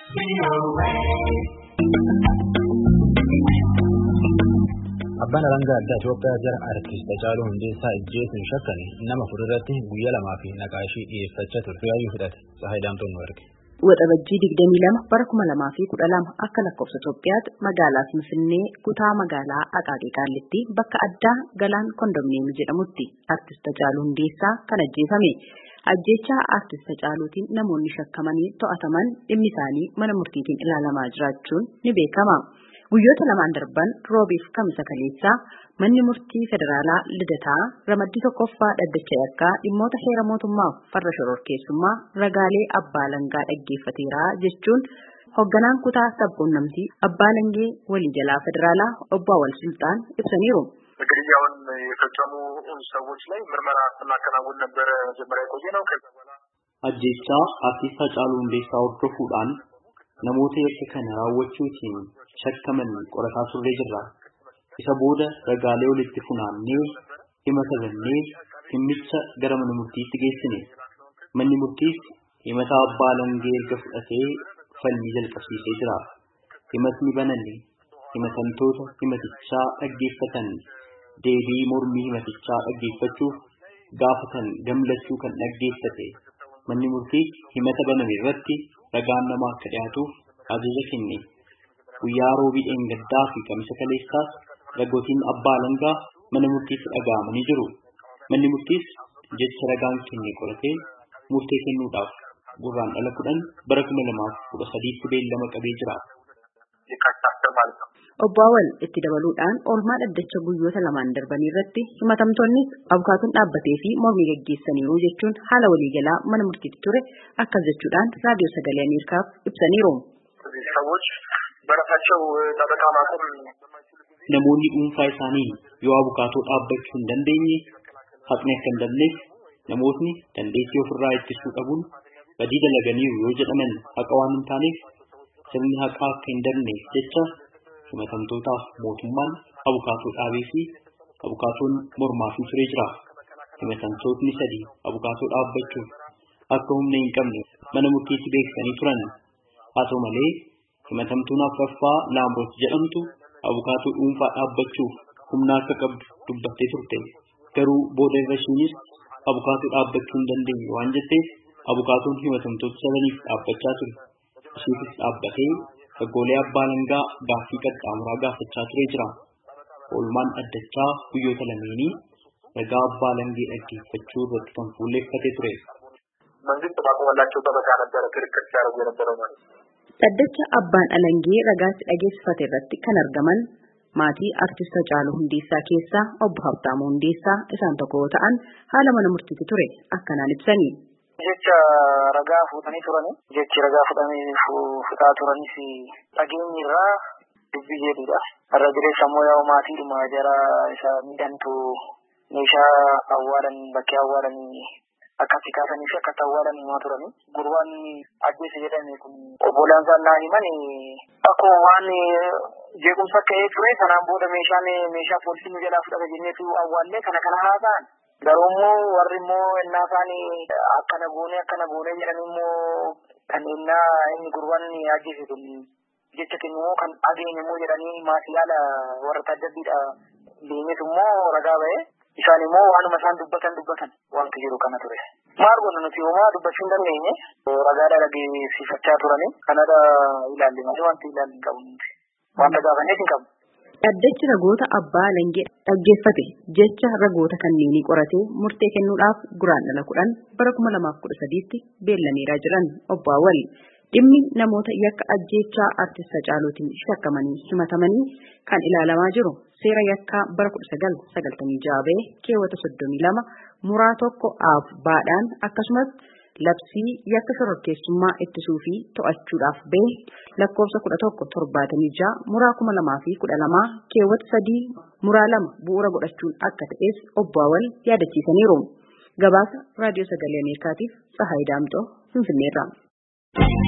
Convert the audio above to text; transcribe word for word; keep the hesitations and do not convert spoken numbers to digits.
Abbaan alangaa addaa Itoophiyaa jara artist Hacaaluu Hundeessaa ajjeesuun shakkame nama fuulduratti guyyaa lamaa fi naqaashii dhiyeeffachaa ture yaayyuu fudhate Saahidaamtoon nu erge. Waxabajjii digdamii lama bara kuma lamaa fi kudha lama akka lakkoofsa Itoophiyaatti magaalaa Finfinnee kutaa magaalaa Aqaaqii Qaallitti bakka addaa Galaan Kondominiyeemii jedhamutti artist Hacaaluu Hundeessaa kan ajjeefame. Ajjeechaa artist Hacaaluutiin namoonni shakkamanii to'ataman dhimmi isaanii mana murtiitiin ilaalamaa jiraachuun ni beekama. Guyyoota lamaan darban roobiif kamisa kaleessaa manni murtii federaalaa Lidataa ramaddii tokkoffaa dhaddacha yakkaa dhimmoota heera mootummaa farra shororkeessummaa ragaalee abbaa alangaa dhaggeeffateera jechuun hoogganaan kutaa sabquunnamtii abbaa alangee waliigalaa federaalaa obbo Awwal Sultaan ibsaniiru. ግድያውን የፈጸሙ ሰዎች ላይ ምርመራ ስናከናውን ነበር መጀመሪያ የቆየነው ከዛ በኋላ አጀቻ አርቲስት Hacaaluu Hundeessaa hordofuudhaan namoota yakka kana raawwachuutiin shakkaman qorataa turree jirra. Isa booda ragaalee walitti funaannee himata bannee dhimmicha gara mana murtiitti geessine. Manni murtiis himata abbaa alangee erga fudhatee falmii jalqabsiisee jira. Himatni baname himatamtoota himatichaa dhaggeeffatan deebii mormii himatichaa dhaggeeffachuuf gaafatan gamlachuu kan dhaggeeffate. Manni murtii himata baname irratti ragaan namaa akka dhiyaatuuf ajaja kenne. Guyyaa roobii dheengaddaa fi kamisa kaleessaas ragootiin abbaa alangaa mana murtiitti dhaga'amanii jiru. Manni murtiis jecha ragaan kenne qoratee murtee kennuudhaaf gurraandhala kudhan bara kuma lamaaf kudha sadiitti beellama qabee jira. Obbo Awwal itti dabaluudhaan oolmaa dhaddacha guyyoota lamaan darbanii irratti himatamtoonnis abukaatuun dhaabbatee fi mormii gaggeessaniiru jechuun haala waliigalaa mana murtiitti ture akkas jechuudhaan raadiyoo sagalee Ameerikaaf ibsaniiru. Namoonni dhuunfaa isaanii yoo abukaatoo dhaabbachuu hin dandeenye haqni akka hin dabneef namootni dandeettii ofirraa ittisuu dhabuun badii dalaganiiru yoo jedhaman haqa waan hin taaneef sirni haqaa akka hin dabneef jecha himatamtootaaf mootummaan abukaatoo dhaabee fi abukaatoon mormaa fi turee jira. Himatamtootni sadii abukaatoo dhaabbachuuf akka humna hin qabne mana murtiitti beeksisanii turan. Haa ta'u malee himatamtuun afuraffaa Laamroot jedhamtu abukaatoo dhuunfaa dhaabbachuuf humna akka qabdu dubbattee turte. Garuu booda irra ishiinis abukaatoo dhaabbachuu hin dandeenye waan jetteef abukaatoon himatamtoota sadaniif dhaabbachaa ture. Ishiifis dhaabbatee ragoolee abbaa alangaa gaaffii qaxxaamuraa gaafachaa turee jira. Oolmaan dhaddachaa guyyoota lameenii ragaa abbaa alangee dhaggeeffachuu irratti kan fuulleeffatee ture. Dhaddacha abbaan alangee ragaatti dhageessifate irratti kan argaman maatii artist Hacaaluu Hundeessaa keessaa obbo Habtaamuu Hundeessaa isaan tokko yoo ta'an haala mana murtiitti ture akkanaan ibsanii. Jecha ragaa fuudhanii turani. Jechi ragaa fuudhanii fuudhaa turanis dhageenyi irraa dubbii jedhudha. Har'a diree sammuu yaa'u maatiidhuma jara isa miidhamtu meeshaa awwaalan bakkee awwaalan akkatti kaasanii fi akkatti awwaalan himaa turani. Gurbaan ajjeese jedhame kun obbolaan isaan naa himan akkuma waan jeequmsa ka'ee ture sanaan booda meeshaan meeshaa poolisii nu jalaa fudhata jenneetu awwaallee kana kana haasa'an. Garuu warri immoo innaa isaanii akkana goonee akkana goonee jedhan immoo kan innaa inni gurbaan ajjeese kun jecha kennu immoo kan dhageenye immoo jedhanii maatii haala warra taajjabbiidha deemetu immoo ragaa ba'e. Isaan immoo waanuma isaan dubbatan dubbatan wanti jiru kana ture. Maal goona nuti homaa dubbachuu hin dandeenye ragaadha dhageessifachaa turani. Kanadha ilaalle malee wanti ilaalle hin qabu nuti. Wanta gaafannees hin qabu. Dhaddachi ragoota abbaa alangee dhaggeeffate jecha ragoota kanneenii qoratee murtee kennuudhaaf guraandhala kudhan bara kuma lamaaf kudha sadiitti beellameeraa jiran obbo Awwal dhimmi namoota yakka ajjeechaa artist Hacaaluutiin shakkamanii himatamanii kan ilaalamaa jiru seera yakkaa bara kudha sagal sagaltamii jaha ba'e keewwata soddomii lama muraa tokko aaf baadhaan akkasumas labsii yakka shororkeessummaa ittisuu fi to'achuudhaaf ba'e lakkoofsa kudha tokko torbaatamii jaha muraa kuma lamaa fi kudha lamaa keewwata sadii muraa lama bu'uura godhachuun akka ta'es obbo Awwal yaadachiisaniiru. Gabaasa raadiyoo sagalee Ameerikaatiif Saahidaamtoo Finfinneerraa.